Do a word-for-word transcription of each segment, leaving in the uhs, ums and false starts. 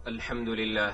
الحمد لله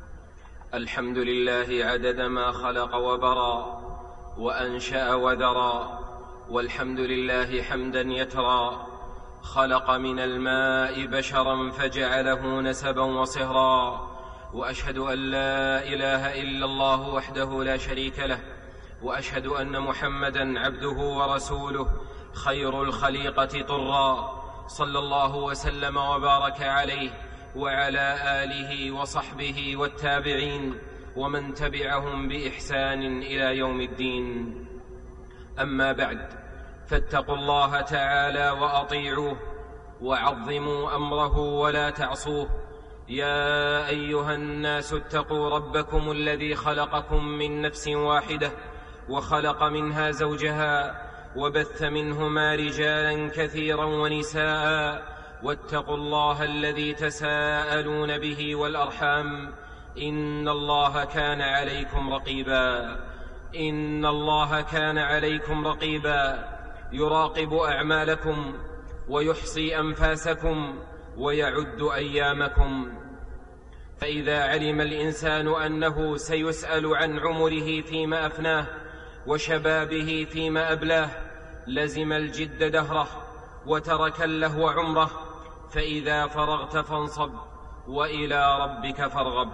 الحمد لله عدد ما خلق وبرى وأنشأ وذرى، والحمد لله حمدا يترى. خلق من الماء بشرا فجعله نسبا وصهرا، وأشهد أن لا إله إلا الله وحده لا شريك له، وأشهد أن محمدا عبده ورسوله خير الخليقة طرا، صلى الله وسلم وبارك عليه وعلى آله وصحبه والتابعين ومن تبعهم بإحسان إلى يوم الدين. أما بعد، فاتقوا الله تعالى وأطيعوه وعظموا أمره ولا تعصوه. يا أيها الناس اتقوا ربكم الذي خلقكم من نفس واحدة وخلق منها زوجها وبث منهما رجالا كثيرا ونساء، واتقوا الله الذي تساءلون به والأرحام، إن الله كان عليكم رقيبا إن الله كان عليكم رقيبا يراقب أعمالكم ويحصي أنفاسكم ويعد أيامكم. فإذا علم الإنسان أنه سيسأل عن عمره فيما أفناه وشبابه فيما أبلاه لزم الجد دهره وترك اللهو عمره، فإذا فرغت فانصب وإلى ربك فارغب.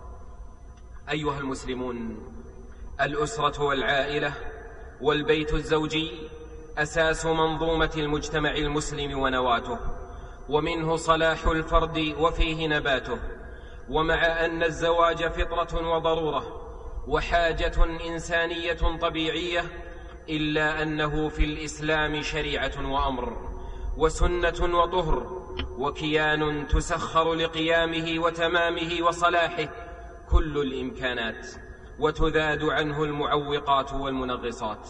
أيها المسلمون، الأسرة والعائلة والبيت الزوجي أساس منظومة المجتمع المسلم ونواته، ومنه صلاح الفرد وفيه نباته. ومع أن الزواج فطرة وضرورة وحاجة إنسانية طبيعية، إلا أنه في الإسلام شريعة وأمر وسنة وطهر وكيان تسخر لقيامه وتمامه وصلاحه كل الإمكانات، وتذاد عنه المعوقات والمنغصات.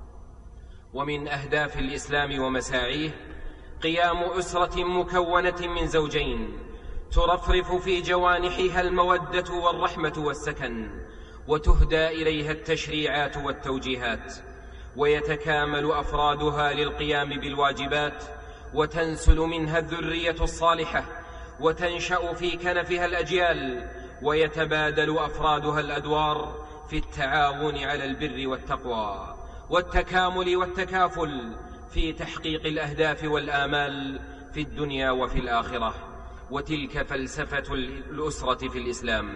ومن أهداف الإسلام ومساعيه قيام أسرة مكونة من زوجين ترفرف في جوانحها المودة والرحمة والسكن، وتهدى إليها التشريعات والتوجيهات، ويتكامل أفرادها للقيام بالواجبات، وتنسل منها الذرية الصالحة، وتنشأ في كنفها الأجيال، ويتبادل أفرادها الأدوار في التعاون على البر والتقوى والتكامل والتكافل في تحقيق الأهداف والآمال في الدنيا وفي الآخرة. وتلك فلسفة الأسرة في الإسلام.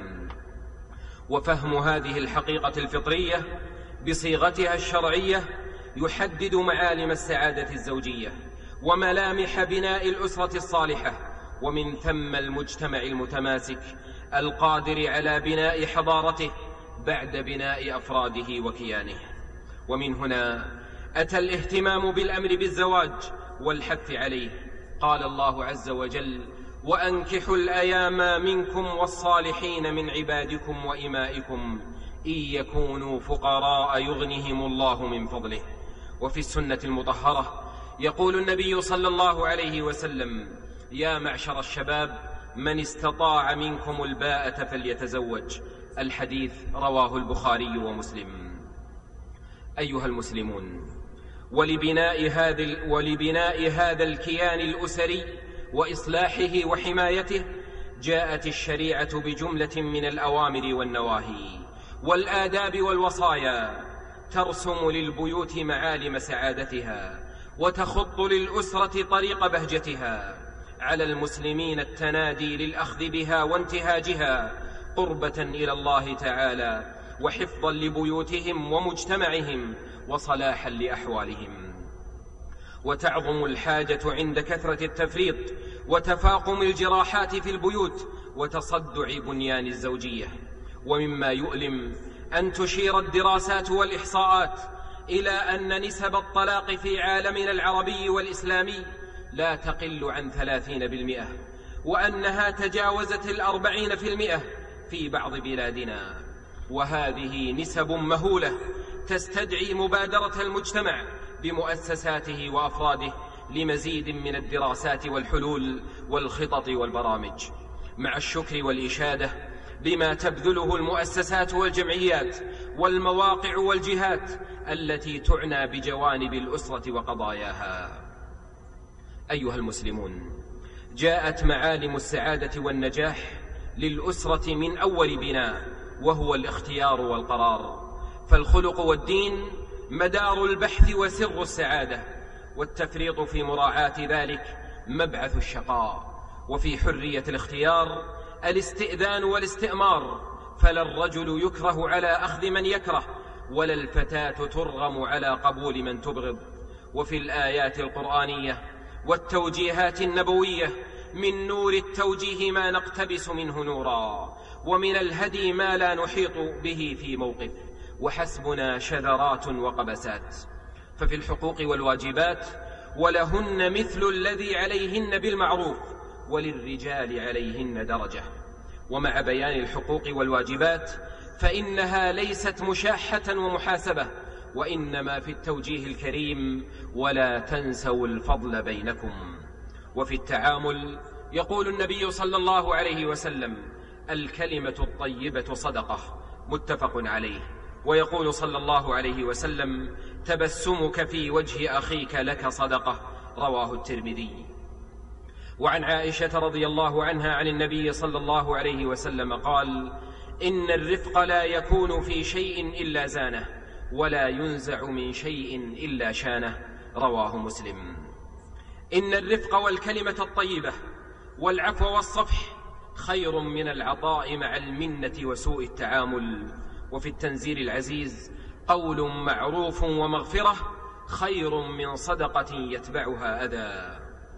وفهم هذه الحقيقة الفطرية بصيغتها الشرعية يحدد معالم السعادة الزوجية وملامح بناء الأسرة الصالحة، ومن ثم المجتمع المتماسك القادر على بناء حضارته بعد بناء أفراده وكيانه. ومن هنا أتى الاهتمام بالأمر بالزواج والحث عليه. قال الله عز وجل: وأنكحوا الأيام منكم والصالحين من عبادكم وإمائكم إن يكونوا فقراء يغنهم الله من فضله. وفي السنة المطهرة يقول النبي صلى الله عليه وسلم: يا معشر الشباب، من استطاع منكم الباءة فليتزوج. الحديث رواه البخاري ومسلم. أيها المسلمون، ولبناء هذا, ولبناء هذا الكيان الأسري وإصلاحه وحمايته جاءت الشريعة بجملة من الأوامر والنواهي والآداب والوصايا ترسم للبيوت معالم سعادتها وتخط للأسرة طريق بهجتها. على المسلمين التنادي للأخذ بها وانتهاجها قربة إلى الله تعالى وحفظا لبيوتهم ومجتمعهم وصلاحا لأحوالهم. وتعظم الحاجة عند كثرة التفريط وتفاقم الجراحات في البيوت وتصدع بنيان الزوجية. ومما يؤلم أن تشير الدراسات والإحصاءات إلى أن نسب الطلاق في عالمنا العربي والإسلامي لا تقل عن ثلاثين بالمئة، وأنها تجاوزت الأربعين في المئة في بعض بلادنا. وهذه نسب مهولة تستدعي مبادرة المجتمع بمؤسساته وأفراده لمزيد من الدراسات والحلول والخطط والبرامج، مع الشكر والإشادة بما تبذله المؤسسات والجمعيات والمواقع والجهات التي تعنى بجوانب الأسرة وقضاياها. أيها المسلمون، جاءت معالم السعادة والنجاح للأسرة من أول بناء، وهو الاختيار والقرار. فالخلق والدين مدار البحث وسر السعادة، والتفريط في مراعاة ذلك مبعث الشقاء. وفي حرية الاختيار الاستئذان والاستئمار، فلا الرجل يكره على أخذ من يكره، ولا الفتاة ترغم على قبول من تبغض. وفي الآيات القرآنية والتوجيهات النبوية من نور التوجيه ما نقتبس منه نورا، ومن الهدي ما لا نحيط به في موقف، وحسبنا شذرات وقبسات. ففي الحقوق والواجبات ولهن مثل الذي عليهن بالمعروف، وللرجال عليهن درجة. ومع بيان الحقوق والواجبات فإنها ليست مشاحة ومحاسبة، وإنما في التوجيه الكريم: ولا تنسوا الفضل بينكم. وفي التعامل يقول النبي صلى الله عليه وسلم: الكلمة الطيبة صدقة، متفق عليه. ويقول صلى الله عليه وسلم: تبسمك في وجه أخيك لك صدقة، رواه الترمذي. وعن عائشة رضي الله عنها عن النبي صلى الله عليه وسلم قال: إن الرفق لا يكون في شيء إلا زانه، ولا ينزع من شيء إلا شانه، رواه مسلم. إن الرفق والكلمة الطيبة والعفو والصفح خير من العطاء مع المنة وسوء التعامل. وفي التنزيل العزيز: قول معروف ومغفرة خير من صدقة يتبعها أذى.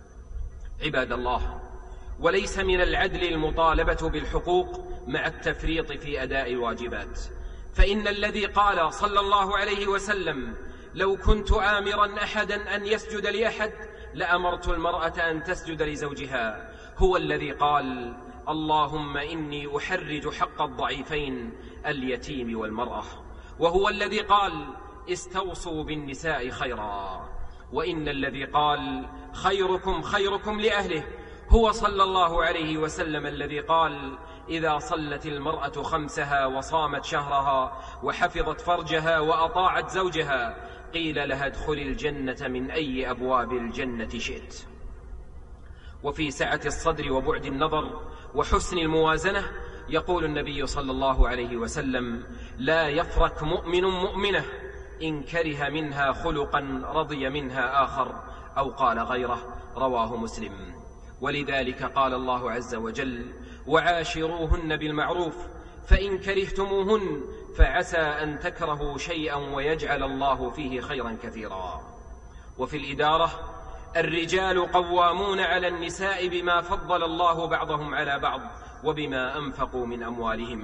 عباد الله، وليس من العدل المطالبة بالحقوق مع التفريط في أداء الواجبات، فإن الذي قال صلى الله عليه وسلم: لو كنت آمرا أحدا أن يسجد لأحد لأمرت المرأة أن تسجد لزوجها، هو الذي قال: اللهم إني أحرج حق الضعيفين اليتيم والمرأة، وهو الذي قال: استوصوا بالنساء خيرا. وإن الذي قال: خيركم خيركم لأهله، هو صلى الله عليه وسلم الذي قال: إذا صلت المرأة خمسها وصامت شهرها وحفظت فرجها وأطاعت زوجها قيل لها ادخل الجنة من أي أبواب الجنة شئت. وفي سعة الصدر وبعد النظر وحسن الموازنة يقول النبي صلى الله عليه وسلم: لا يفرك مؤمن مؤمنة إن كره منها خلقا رضي منها آخر، أو قال غيره، رواه مسلم. ولذلك قال الله عز وجل: وعاشروهن بالمعروف فإن كرهتموهن فعسى أن تكرهوا شيئا ويجعل الله فيه خيرا كثيرا. وفي الإدارة: الرجال قوامون على النساء بما فضل الله بعضهم على بعض وبما أنفقوا من أموالهم.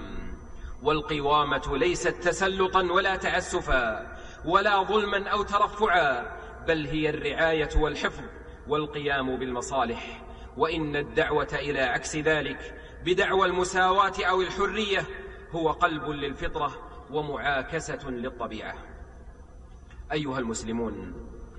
والقوامة ليست تسلطا ولا تعسفا ولا ظلما أو ترفعا، بل هي الرعاية والحفظ والقيام بالمصالح. وإن الدعوة إلى عكس ذلك بدعوى المساواة أو الحرية هو قلب للفطرة ومعاكسة للطبيعة. أيها المسلمون،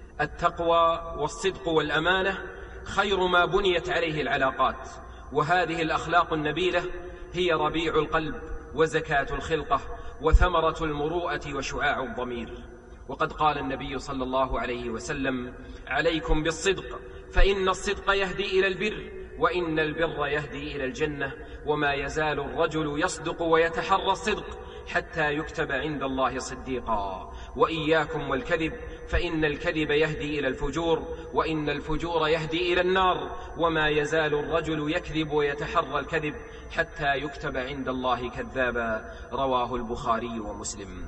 التقوى والصدق والأمانة خير ما بنيت عليه العلاقات، وهذه الأخلاق النبيلة هي ربيع القلب وزكاة الخلقة وثمرة المروءة وشعاع الضمير. وقد قال النبي صلى الله عليه وسلم: عليكم بالصدق فإن الصدق يهدي إلى البر، وإن البر يهدي إلى الجنة، وما يزال الرجل يصدق ويتحرى الصدق حتى يكتب عند الله صديقا. وإياكم والكذب فإن الكذب يهدي إلى الفجور، وإن الفجور يهدي إلى النار، وما يزال الرجل يكذب ويتحرى الكذب حتى يكتب عند الله كذابا، رواه البخاري ومسلم.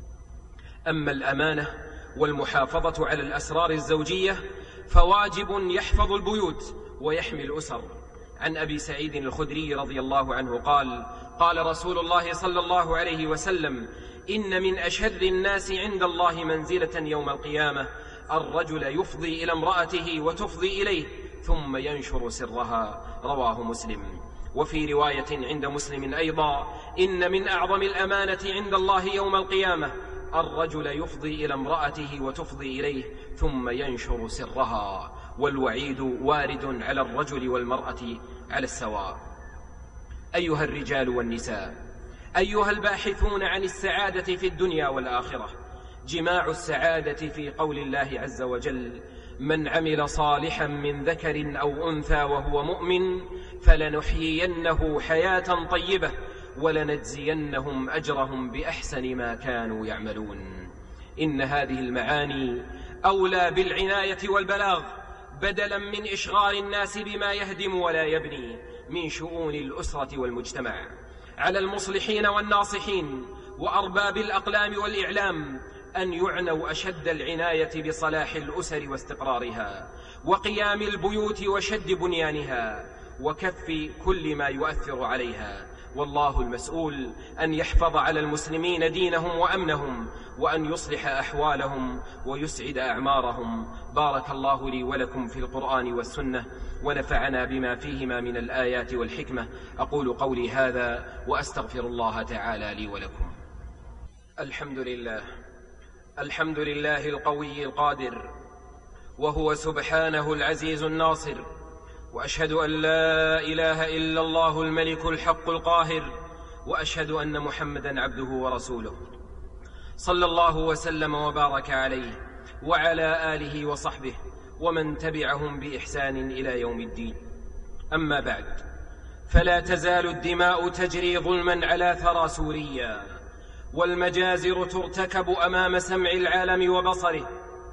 أما الأمانة والمحافظة على الأسرار الزوجية فواجب يحفظ البيوت ويحمي الأسر. عن أبي سعيد الخدري رضي الله عنه قال: قال رسول الله صلى الله عليه وسلم: إن من أشر الناس عند الله منزلة يوم القيامة الرجل يفضي إلى امرأته وتفضي إليه ثم ينشر سرها، رواه مسلم. وفي رواية عند مسلم أيضا: إن من أعظم الأمانة عند الله يوم القيامة الرجل يفضي إلى امرأته وتفضي إليه ثم ينشر سرها. والوعيد وارد على الرجل والمرأة على السواء. أيها الرجال والنساء، أيها الباحثون عن السعادة في الدنيا والآخرة، جماع السعادة في قول الله عز وجل: من عمل صالحا من ذكر أو أنثى وهو مؤمن فلنحيينه حياة طيبة ولنجزينهم أجرهم بأحسن ما كانوا يعملون. إن هذه المعاني أولى بالعناية والبلاغ بدلا من إشغال الناس بما يهدم ولا يبني من شؤون الأسرة والمجتمع. على المصلحين والناصحين وأرباب الأقلام والإعلام أن يعنوا أشد العناية بصلاح الأسر واستقرارها وقيام البيوت وشد بنيانها وكف كل ما يؤثر عليها، والله المسؤول أن يحفظ على المسلمين دينهم وأمنهم وأن يصلح أحوالهم ويسعد أعمارهم. بارك الله لي ولكم في القرآن والسنة ونفعنا بما فيهما من الآيات والحكمة. أقول قولي هذا وأستغفر الله تعالى لي ولكم. الحمد لله الحمد لله القوي القادر، وهو سبحانه العزيز الناصر، وأشهد أن لا إله إلا الله الملك الحق القاهر، وأشهد أن محمدًا عبده ورسوله، صلى الله وسلم وبارك عليه وعلى آله وصحبه ومن تبعهم بإحسان إلى يوم الدين. أما بعد، فلا تزال الدماء تجري ظلمًا على ثرى سوريا، والمجازر ترتكب أمام سمع العالم وبصره،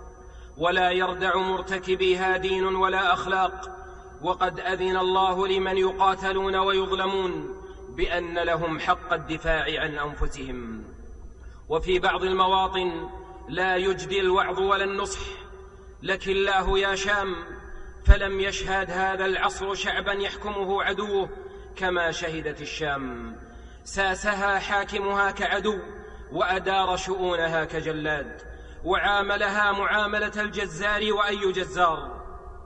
ولا يردع مرتكبيها دين ولا أخلاق، وقد أذن الله لمن يقاتلون ويظلمون بأن لهم حق الدفاع عن أنفسهم. وفي بعض المواطن لا يجدي الوعظ ولا النصح، لكن الله يا شام فلم يشهد هذا العصر شعبا يحكمه عدوه كما شهدت الشام، ساسها حاكمها كعدو وأدار شؤونها كجلاد، وعاملها معاملة الجزار وأي جزار.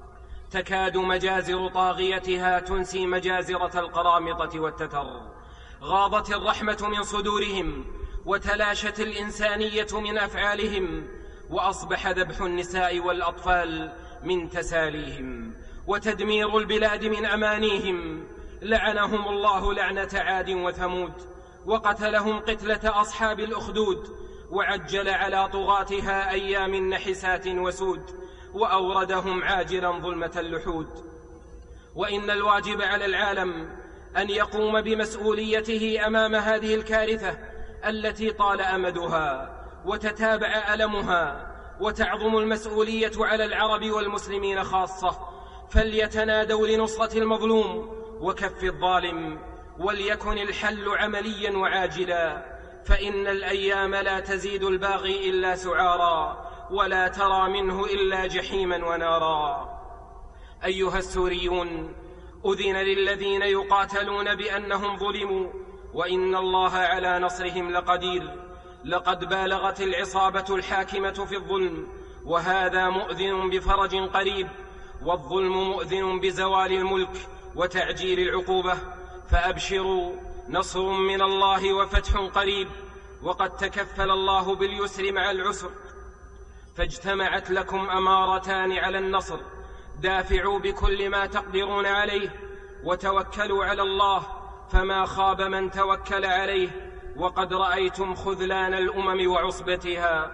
تكاد مجازر طاغيتها تنسي مجازرة القرامطة والتتر، غاضت الرحمة من صدورهم وتلاشت الإنسانية من أفعالهم، وأصبح ذبح النساء والأطفال من تساليهم، وتدمير البلاد من أمانيهم. لعنهم الله لعنة عاد وثمود، وقتلهم قتلة أصحاب الأخدود، وعجل على طغاتها أيام نحسات وسود، وأوردهم عاجلا ظلمة اللحود. وإن الواجب على العالم أن يقوم بمسؤوليته أمام هذه الكارثة التي طال أمدها وتتابع ألمها، وتعظم المسؤولية على العرب والمسلمين خاصة، فليتنادوا لنصرة المظلوم وكف الظالم، وليكن الحل عمليا وعاجلا، فإن الأيام لا تزيد الباغي إلا سعارا، ولا ترى منه إلا جحيما ونارا. أيها السوريون، أذن للذين يقاتلون بأنهم ظلموا، وإن الله على نصرهم لقدير. لقد بالغت العصابة الحاكمة في الظلم، وهذا مؤذن بفرج قريب، والظلم مؤذن بزوال الملك وتعجيل العقوبة. فأبشروا، نصر من الله وفتح قريب، وقد تكفل الله باليسر مع العسر، فاجتمعت لكم أمارتان على النصر. دافعوا بكل ما تقدرون عليه، وتوكلوا على الله، فما خاب من توكل عليه، وقد رأيتم خذلان الأمم وعصبتها.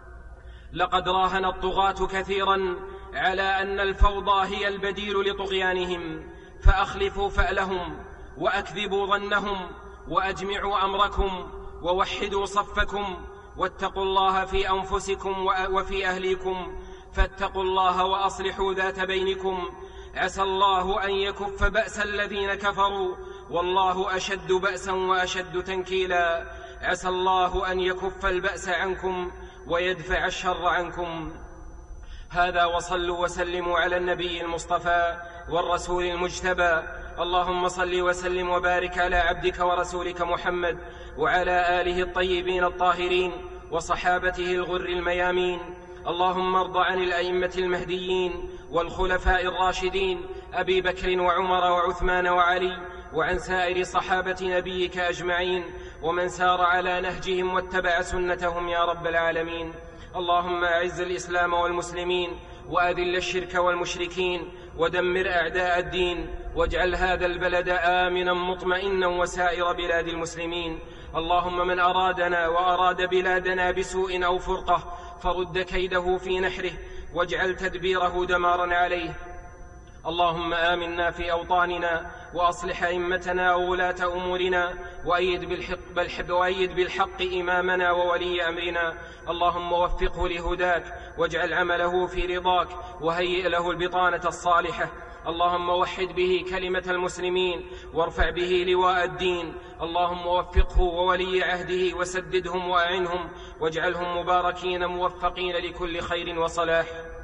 لقد راهن الطغاة كثيرا على أن الفوضى هي البديل لطغيانهم، فأخلفوا فألهم، وأكذبوا ظنهم، وأجمعوا أمركم، ووحدوا صفكم، واتقوا الله في أنفسكم وفي أهليكم، فاتقوا الله وأصلحوا ذات بينكم. عسى الله أن يكف بأس الذين كفروا، والله أشد بأسا وأشد تنكيلا. عسى الله أن يكف البأس عنكم ويدفع الشر عنكم. هذا، وصلوا وسلموا على النبي المصطفى والرسول المجتبى. اللهم صل وسلم وبارك على عبدك ورسولك محمد وعلى آله الطيبين الطاهرين وصحابته الغر الميامين. اللهم ارض عن الأئمة المهديين والخلفاء الراشدين أبي بكر وعمر وعثمان وعلي، وعن سائر صحابة نبيك أجمعين، ومن سار على نهجهم واتبع سنتهم يا رب العالمين. اللهم أعز الإسلام والمسلمين، وأذل الشرك والمشركين، ودمر أعداء الدين، واجعل هذا البلد آمنا مطمئنا وسائر بلاد المسلمين. اللهم من أرادنا وأراد بلادنا بسوء أو فرقة فرد كيده في نحره، واجعل تدبيره دمارا عليه. اللهم آمنا في أوطاننا وأصلح أئمتنا وولاة أمورنا وأيد بالحق, بالحب وأيد بالحق إمامنا وولي أمرنا. اللهم وفقه لهداك واجعل عمله في رضاك وهيئ له البطانة الصالحة. اللهم وحد به كلمة المسلمين وارفع به لواء الدين. اللهم وفقه وولي عهده وسددهم وأعنهم واجعلهم مباركين موفقين لكل خير وصلاح.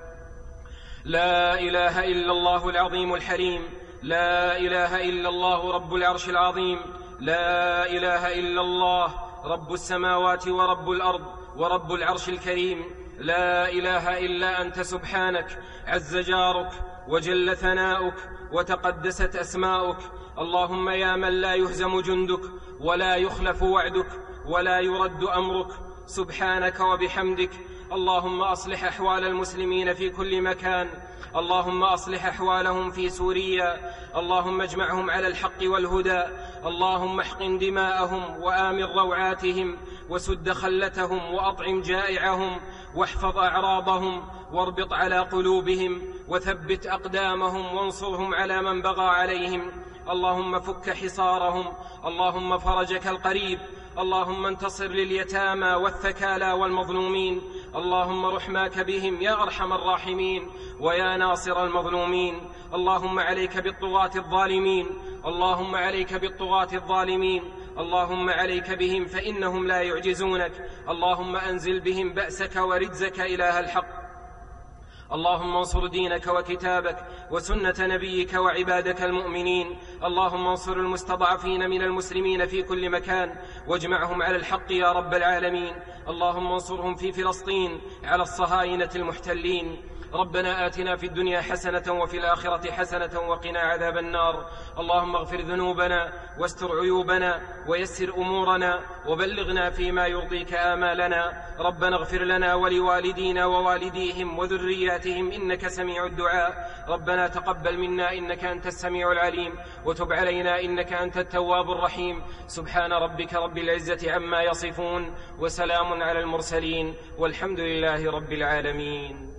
لا إله إلا الله العظيم الحليم، لا إله إلا الله رب العرش العظيم، لا إله إلا الله رب السماوات ورب الأرض ورب العرش الكريم، لا إله إلا أنت سبحانك عز جارك وجل ثناؤك وتقدست أسماؤك. اللهم يا من لا يهزم جندك ولا يخلف وعدك ولا يرد أمرك، سبحانك وبحمدك. اللهم أصلح أحوال المسلمين في كل مكان، اللهم أصلح أحوالهم في سوريا، اللهم اجمعهم على الحق والهدى، اللهم احقن دماءهم وآمن روعاتهم وسد خلتهم وأطعم جائعهم واحفظ أعراضهم واربط على قلوبهم وثبت أقدامهم وانصرهم على من بغى عليهم. اللهم فك حصارهم، اللهم فرجك القريب، اللهم انتصر لليتامى والثكالى والمظلومين، اللهم رحماك بهم يا أرحم الراحمين ويا ناصر المظلومين. اللهم عليك بالطغاة الظالمين، اللهم عليك بالطغاة الظالمين، اللهم عليك بهم فإنهم لا يعجزونك. اللهم أنزل بهم بأسك ورجزك إله الحق. اللهم انصر دينك وكتابك وسنة نبيك وعبادك المؤمنين. اللهم انصر المستضعفين من المسلمين في كل مكان واجمعهم على الحق يا رب العالمين. اللهم انصرهم في فلسطين على الصهاينة المحتلين. ربنا آتنا في الدنيا حسنة وفي الآخرة حسنة وقنا عذاب النار. اللهم اغفر ذنوبنا واستر عيوبنا ويسر أمورنا وبلغنا فيما يرضيك آمالنا. ربنا اغفر لنا ولوالدينا ووالديهم وذرياتهم إنك سميع الدعاء. ربنا تقبل منا إنك أنت السميع العليم وتب علينا إنك أنت التواب الرحيم. سبحان ربك رب العزة عما يصفون وسلام على المرسلين والحمد لله رب العالمين.